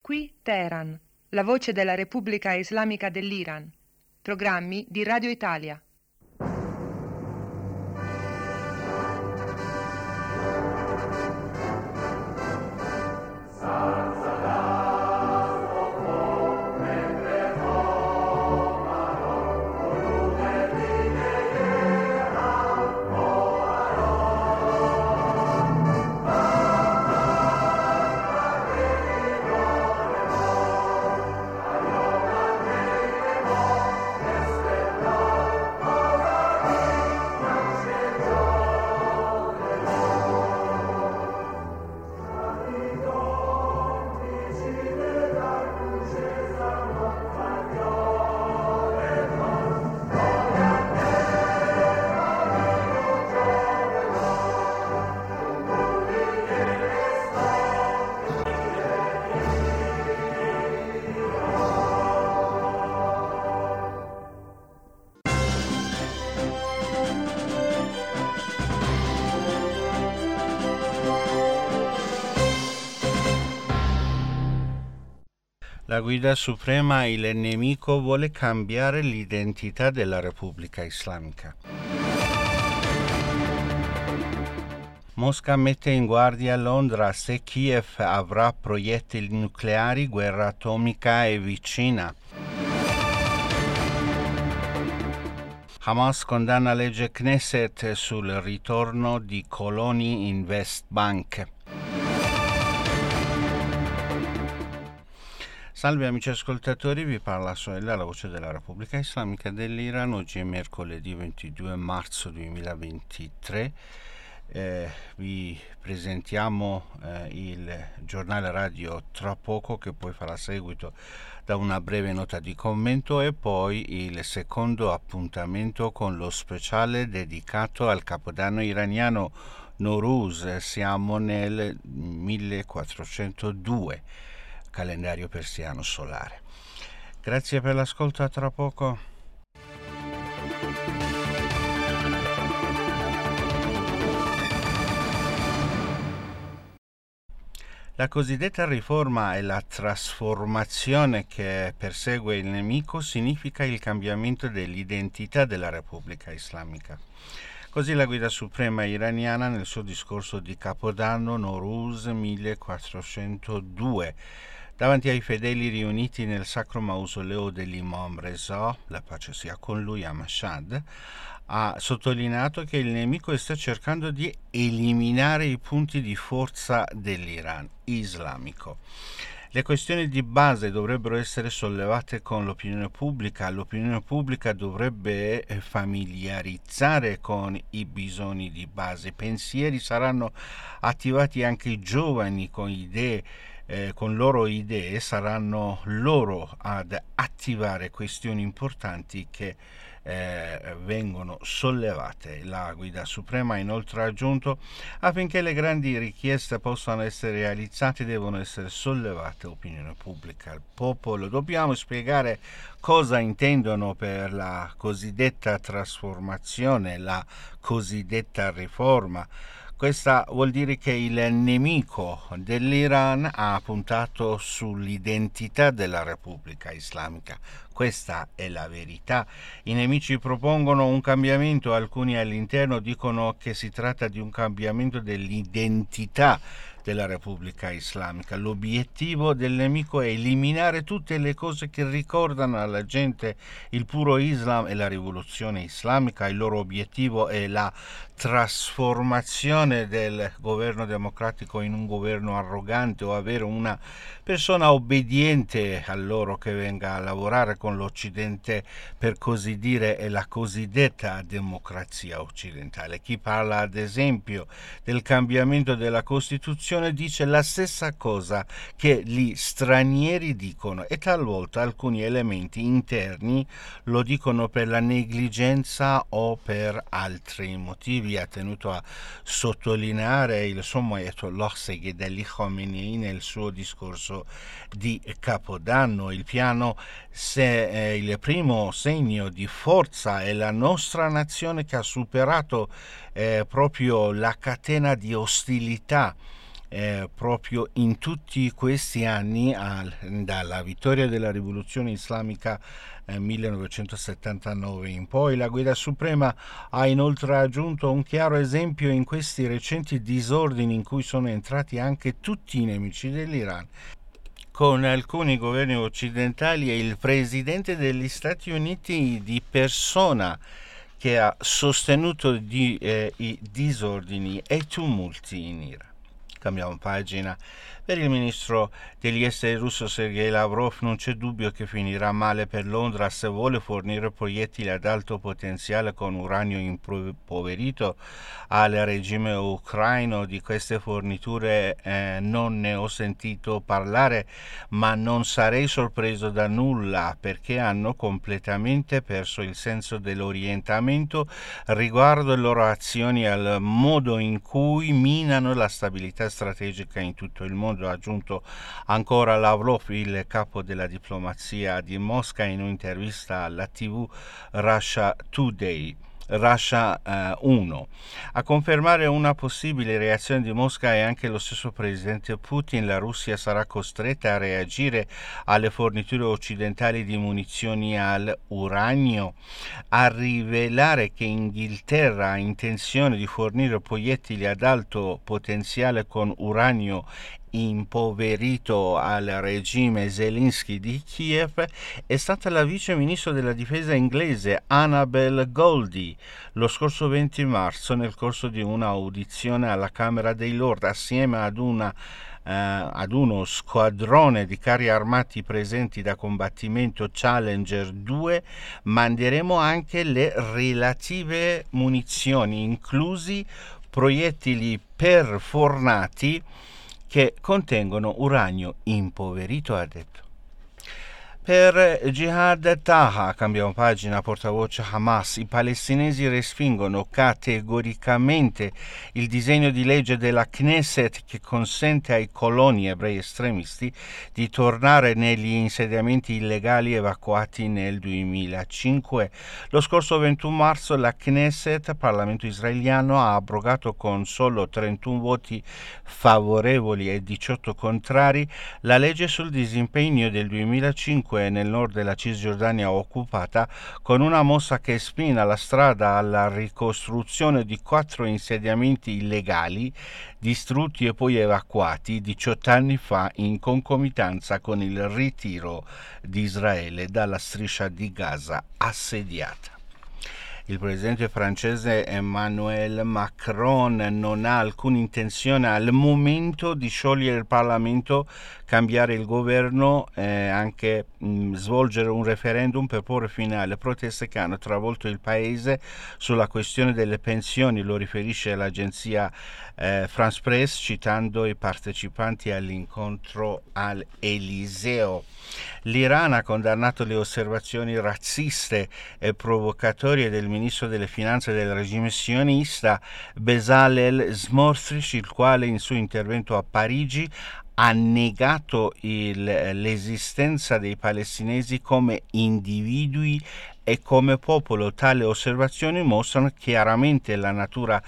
Qui Teheran, la voce della Repubblica Islamica dell'Iran. Programmi di Radio Italia. La guida suprema, il nemico, vuole cambiare l'identità della Repubblica Islamica. Mosca mette in guardia Londra: se Kiev avrà proiettili nucleari, guerra atomica è vicina. Hamas condanna legge Knesset sul ritorno di coloni in West Bank. Salve amici ascoltatori, vi parla Soella, la voce della Repubblica Islamica dell'Iran. Oggi è mercoledì 22 marzo 2023. Vi presentiamo il giornale radio tra poco, che poi farà seguito da una breve nota di commento, e poi il secondo appuntamento con lo speciale dedicato al Capodanno iraniano Nowruz. Siamo nel 1402. Calendario persiano solare. Grazie per l'ascolto, a tra poco. La cosiddetta riforma e la trasformazione che persegue il nemico significa il cambiamento dell'identità della Repubblica Islamica. Così la guida suprema iraniana nel suo discorso di Capodanno Nowruz 1402, davanti ai fedeli riuniti nel sacro mausoleo dell'Imam Reza, la pace sia con lui, a Mashhad, ha sottolineato che il nemico sta cercando di eliminare i punti di forza dell'Iran islamico. Le questioni di base dovrebbero essere sollevate con l'opinione pubblica. L'opinione pubblica dovrebbe familiarizzare con i bisogni di base. I pensieri saranno attivati anche i giovani con idee. Con loro idee saranno loro ad attivare questioni importanti che vengono sollevate. La guida suprema ha inoltre aggiunto: affinché le grandi richieste possano essere realizzate devono essere sollevate opinione pubblica, al popolo. Dobbiamo spiegare cosa intendono per la cosiddetta trasformazione, la cosiddetta riforma. Questa vuol dire che il nemico dell'Iran ha puntato sull'identità della Repubblica Islamica. Questa è la verità. I nemici propongono un cambiamento, alcuni all'interno dicono che si tratta di un cambiamento dell'identità della Repubblica Islamica. L'obiettivo del nemico è eliminare tutte le cose che ricordano alla gente il puro Islam e la rivoluzione islamica. Il loro obiettivo è la trasformazione del governo democratico in un governo arrogante, o avere una persona obbediente a loro che venga a lavorare con l'Occidente, per così dire, è la cosiddetta democrazia occidentale. Chi parla ad esempio del cambiamento della Costituzione dice la stessa cosa che gli stranieri dicono, e talvolta alcuni elementi interni lo dicono per la negligenza o per altri motivi. Ha tenuto a sottolineare il sommo Ayatollah Sayyid Ali Khamenei nel suo discorso di Capodanno. Il primo segno di forza è la nostra nazione, che ha superato proprio la catena di ostilità proprio in tutti questi anni, dalla vittoria della rivoluzione islamica 1979 in poi. La Guida Suprema ha inoltre aggiunto un chiaro esempio in questi recenti disordini in cui sono entrati anche tutti i nemici dell'Iran, con alcuni governi occidentali e il presidente degli Stati Uniti di persona, che ha sostenuto i disordini e tumulti in Iran. Cambiamo pagina. Per il ministro degli esteri russo Sergei Lavrov non c'è dubbio che finirà male per Londra se vuole fornire proiettili ad alto potenziale con uranio impoverito al regime ucraino. Di queste forniture non ne ho sentito parlare, ma non sarei sorpreso da nulla, perché hanno completamente perso il senso dell'orientamento riguardo le loro azioni al modo in cui minano la stabilità strategica in tutto il mondo, ha aggiunto ancora Lavrov, il capo della diplomazia di Mosca, in un'intervista alla TV Russia Today. Russia 1. A confermare una possibile reazione di Mosca è anche lo stesso presidente Putin. La Russia sarà costretta a reagire alle forniture occidentali di munizioni all'uranio, a rivelare che Inghilterra ha intenzione di fornire proiettili ad alto potenziale con uranio impoverito al regime Zelensky di Kiev è stata la vice ministro della difesa inglese Annabel Goldie lo scorso 20 marzo nel corso di una audizione alla Camera dei Lord. Assieme ad uno squadrone di carri armati presenti da combattimento Challenger 2 manderemo anche le relative munizioni, inclusi proiettili perfornati che contengono uranio impoverito, ha detto. Per Jihad Taha, cambiamo pagina, portavoce Hamas, i palestinesi respingono categoricamente il disegno di legge della Knesset che consente ai coloni ebrei estremisti di tornare negli insediamenti illegali evacuati nel 2005. Lo scorso 21 marzo la Knesset, Parlamento israeliano, ha abrogato con solo 31 voti favorevoli e 18 contrari la legge sul disimpegno del 2005 nel nord della Cisgiordania occupata, con una mossa che spina la strada alla ricostruzione di 4 insediamenti illegali distrutti e poi evacuati 18 anni fa in concomitanza con il ritiro di Israele dalla striscia di Gaza assediata. Il presidente francese Emmanuel Macron non ha alcuna intenzione al momento di sciogliere il Parlamento, cambiare il governo, anche svolgere un referendum per porre fine alle proteste che hanno travolto il paese sulla questione delle pensioni, lo riferisce l'agenzia France Press citando i partecipanti all'incontro all'Eliseo. L'Iran ha condannato le osservazioni razziste e provocatorie del ministro delle finanze del regime sionista Bezalel Smotrich, il quale in suo intervento a Parigi ha negato l'esistenza dei palestinesi come individui e come popolo. Tali osservazioni mostrano chiaramente la natura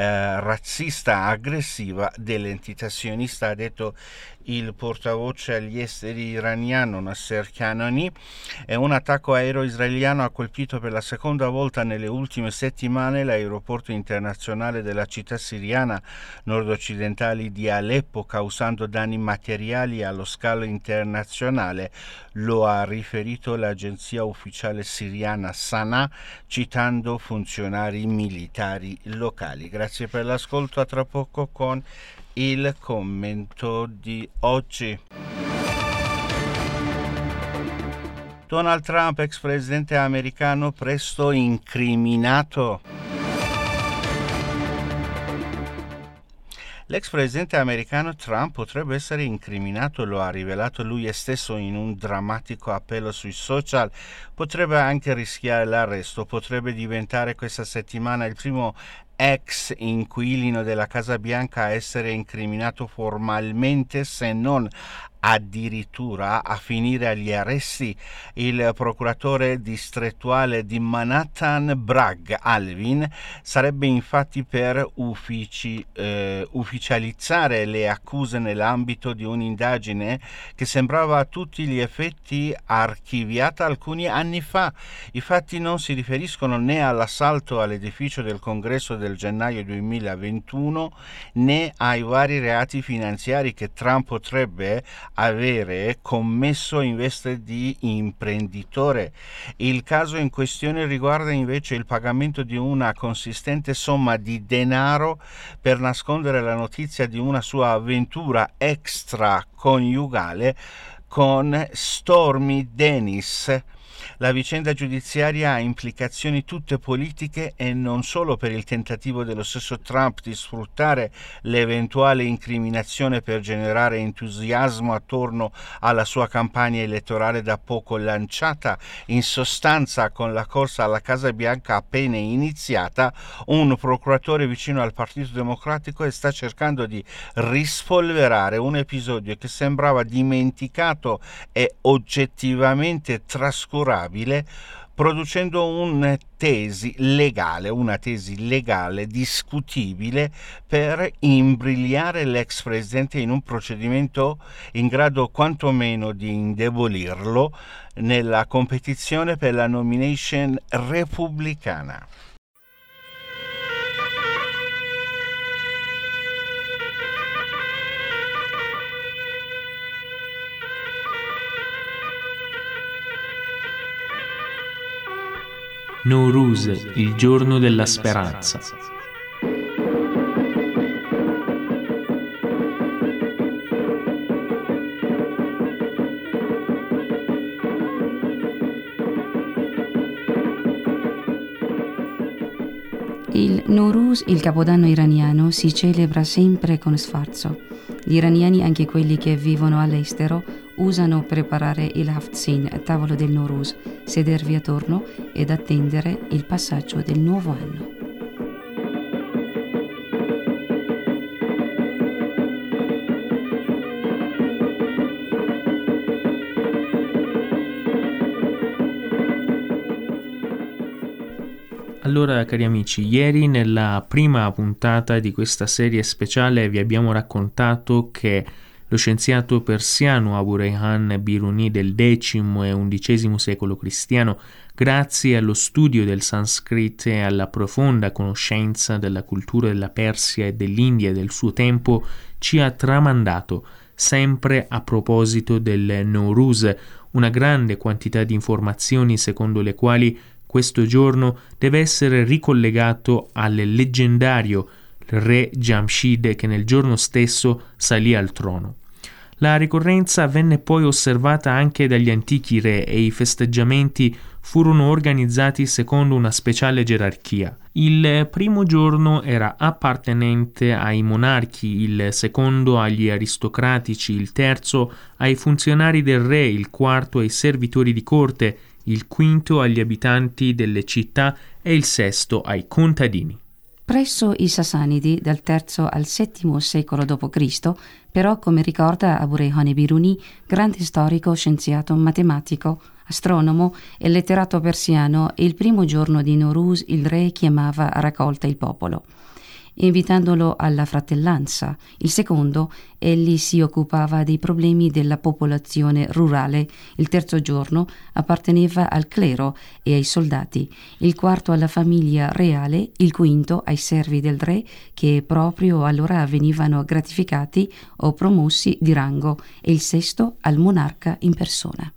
razzista aggressiva dell'entità sionista, ha detto il portavoce agli esteri iraniano Nasser Kanani. Un attacco aereo israeliano ha colpito per la seconda volta nelle ultime settimane l'aeroporto internazionale della città siriana nord-occidentale di Aleppo, causando danni materiali allo scalo internazionale. Lo ha riferito l'agenzia ufficiale siriana Sana, citando funzionari militari locali. Grazie per l'ascolto, a tra poco con il commento di oggi. Donald Trump, ex presidente americano, presto incriminato. L'ex presidente americano Trump potrebbe essere incriminato, lo ha rivelato lui stesso in un drammatico appello sui social. Potrebbe anche rischiare l'arresto, potrebbe diventare questa settimana il primo ex inquilino della Casa Bianca a essere incriminato formalmente, se non addirittura a finire agli arresti. Il procuratore distrettuale di Manhattan, Bragg Alvin, sarebbe infatti per ufficializzare le accuse nell'ambito di un'indagine che sembrava a tutti gli effetti archiviata alcuni anni fa. I fatti non si riferiscono né all'assalto all'edificio del Congresso del gennaio 2021 né ai vari reati finanziari che Trump potrebbe avere commesso in veste di imprenditore. Il caso in questione riguarda invece il pagamento di una consistente somma di denaro per nascondere la notizia di una sua avventura extraconiugale con Stormy Daniels. La vicenda giudiziaria ha implicazioni tutte politiche e non solo per il tentativo dello stesso Trump di sfruttare l'eventuale incriminazione per generare entusiasmo attorno alla sua campagna elettorale da poco lanciata. In sostanza, con la corsa alla Casa Bianca appena iniziata, un procuratore vicino al Partito Democratico sta cercando di rispolverare un episodio che sembrava dimenticato e oggettivamente trascurato, producendo una tesi legale discutibile per imbrigliare l'ex presidente in un procedimento in grado quantomeno di indebolirlo nella competizione per la nomination repubblicana. Nowruz, il giorno della speranza. Il Nowruz, il capodanno iraniano, si celebra sempre con sfarzo. Gli iraniani, anche quelli che vivono all'estero, usano preparare il haftzin, tavolo del Nowruz, sedervi attorno ed attendere il passaggio del nuovo anno. Allora, cari amici, ieri nella prima puntata di questa serie speciale vi abbiamo raccontato che lo scienziato persiano Abu Rayhan Biruni del X e XI secolo cristiano, grazie allo studio del sanscrito e alla profonda conoscenza della cultura della Persia e dell'India del suo tempo, ci ha tramandato, sempre a proposito del Nowruz, una grande quantità di informazioni secondo le quali questo giorno deve essere ricollegato al leggendario re Jamshid che nel giorno stesso salì al trono. La ricorrenza venne poi osservata anche dagli antichi re e i festeggiamenti furono organizzati secondo una speciale gerarchia. Il primo giorno era appartenente ai monarchi, il secondo agli aristocratici, il terzo ai funzionari del re, il quarto ai servitori di corte, il quinto agli abitanti delle città e il sesto ai contadini. Presso i Sassanidi, dal III al VII secolo d.C., però, come ricorda Abu Rayhan Biruni, grande storico, scienziato, matematico, astronomo e letterato persiano, il primo giorno di Nowruz il re chiamava a raccolta il popolo, invitandolo alla fratellanza. Il secondo, egli si occupava dei problemi della popolazione rurale. Il terzo giorno apparteneva al clero e ai soldati. Il quarto alla famiglia reale, il quinto ai servi del re, che proprio allora venivano gratificati o promossi di rango, e il sesto al monarca in persona.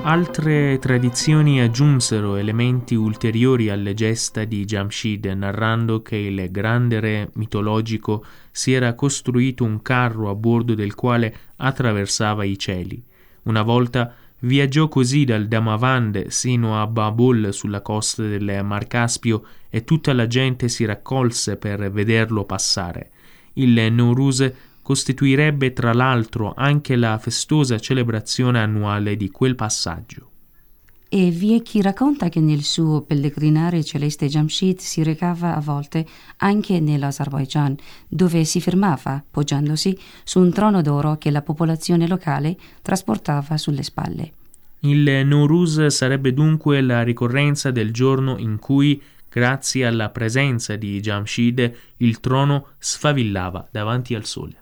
Altre tradizioni aggiunsero elementi ulteriori alle gesta di Jamshid, narrando che il grande re mitologico si era costruito un carro a bordo del quale attraversava i cieli. Una volta viaggiò così dal Damavand sino a Babol sulla costa del Mar Caspio e tutta la gente si raccolse per vederlo passare. Il Nowruz costituirebbe tra l'altro anche la festosa celebrazione annuale di quel passaggio. E vi è chi racconta che nel suo pellegrinare celeste Jamshid si recava a volte anche nell'Azerbaigian, dove si fermava, poggiandosi su un trono d'oro che la popolazione locale trasportava sulle spalle. Il Nowruz sarebbe dunque la ricorrenza del giorno in cui, grazie alla presenza di Jamshid, il trono sfavillava davanti al sole.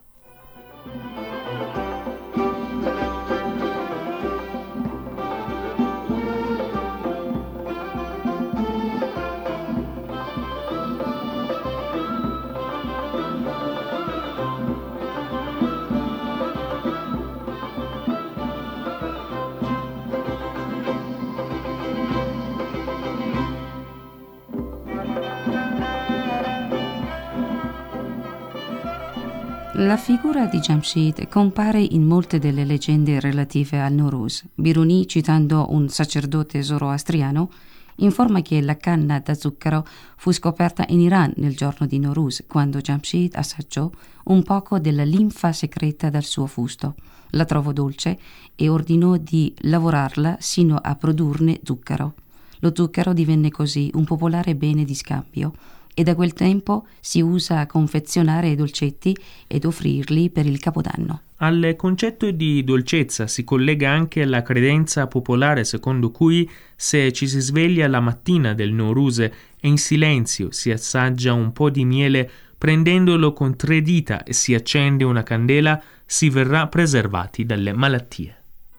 La figura di Jamshid compare in molte delle leggende relative al Nowruz. Biruni, citando un sacerdote zoroastriano, informa che la canna da zucchero fu scoperta in Iran nel giorno di Nowruz, quando Jamshid assaggiò un poco della linfa secreta dal suo fusto. La trovò dolce e ordinò di lavorarla sino a produrne zucchero. Lo zucchero divenne così un popolare bene di scambio e da quel tempo si usa a confezionare i dolcetti ed offrirli per il Capodanno. Al concetto di dolcezza si collega anche la credenza popolare secondo cui se ci si sveglia la mattina del Nowruz e in silenzio si assaggia un po' di miele prendendolo con 3 dita e si accende una candela, si verrà preservati dalle malattie.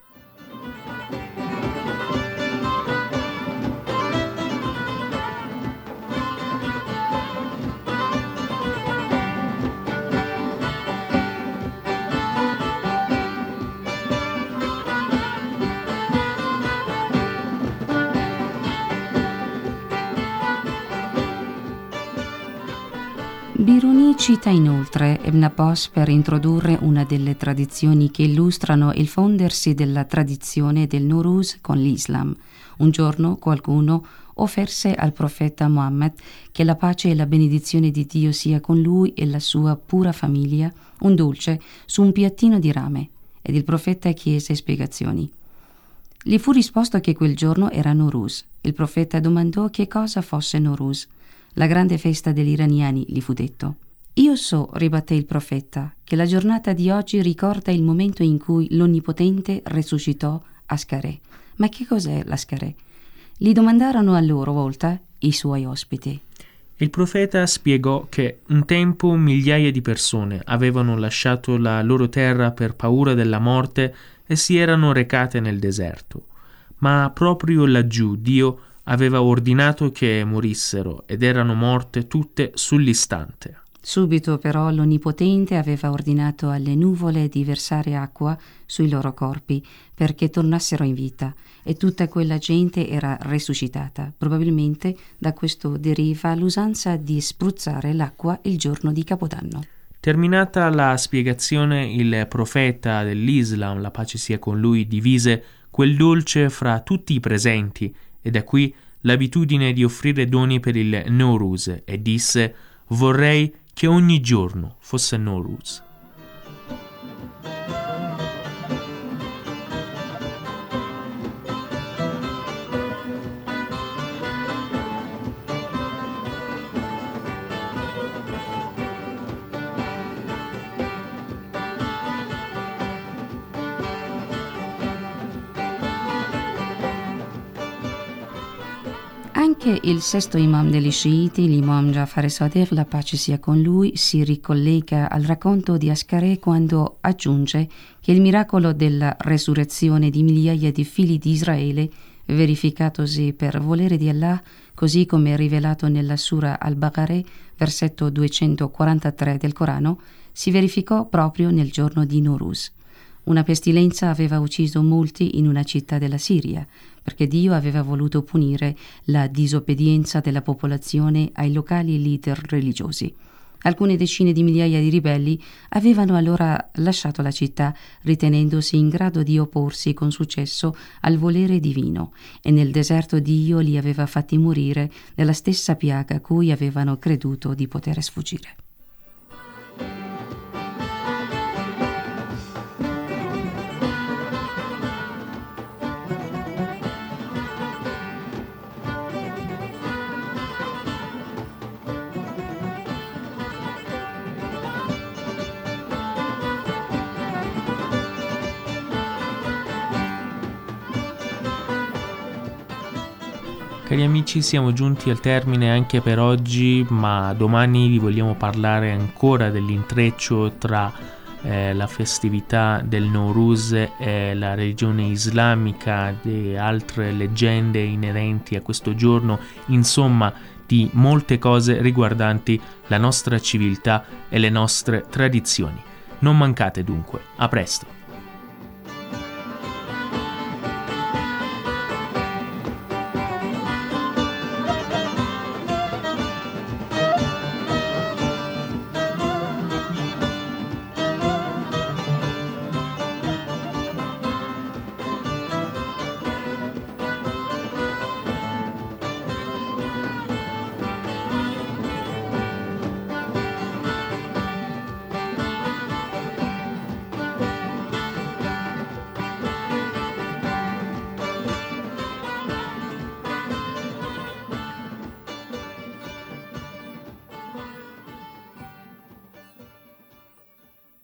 Biruni cita inoltre Ibn Abbas per introdurre una delle tradizioni che illustrano il fondersi della tradizione del Nowruz con l'Islam. Un giorno qualcuno offerse al profeta Muhammad, che la pace e la benedizione di Dio sia con lui e la sua pura famiglia, un dolce su un piattino di rame, ed il profeta chiese spiegazioni. Gli fu risposto che quel giorno era Nowruz. Il profeta domandò che cosa fosse Nowruz. La grande festa degli iraniani, gli fu detto. Io so, ribatté il profeta, che la giornata di oggi ricorda il momento in cui l'Onnipotente resuscitò Ascarè. Ma che cos'è l'Ascarè? Gli domandarono a loro volta i suoi ospiti. Il profeta spiegò che un tempo migliaia di persone avevano lasciato la loro terra per paura della morte e si erano recate nel deserto. Ma proprio laggiù Dio aveva ordinato che morissero ed erano morte tutte sull'istante. Subito però l'Onnipotente aveva ordinato alle nuvole di versare acqua sui loro corpi perché tornassero in vita e tutta quella gente era resuscitata. Probabilmente da questo deriva l'usanza di spruzzare l'acqua il giorno di Capodanno. Terminata la spiegazione, il profeta dell'Islam, la pace sia con lui, divise quel dolce fra tutti i presenti e da qui l'abitudine di offrire doni per il Nowruz e disse: vorrei che ogni giorno fosse Nowruz. Anche il sesto imam degli sciiti, l'imam Jafar Sadiq, la pace sia con lui, si ricollega al racconto di Ascarè quando aggiunge che il miracolo della resurrezione di migliaia di figli di Israele, verificatosi per volere di Allah, così come rivelato nella Sura al-Baqarah, versetto 243 del Corano, si verificò proprio nel giorno di Nowruz. Una pestilenza aveva ucciso molti in una città della Siria, perché Dio aveva voluto punire la disobbedienza della popolazione ai locali leader religiosi. Alcune decine di migliaia di ribelli avevano allora lasciato la città ritenendosi in grado di opporsi con successo al volere divino, e nel deserto Dio li aveva fatti morire nella stessa piaga a cui avevano creduto di poter sfuggire. Cari amici, siamo giunti al termine anche per oggi, ma domani vi vogliamo parlare ancora dell'intreccio tra la festività del Nowruz e la religione islamica, e altre leggende inerenti a questo giorno, insomma di molte cose riguardanti la nostra civiltà e le nostre tradizioni. Non mancate dunque, a presto!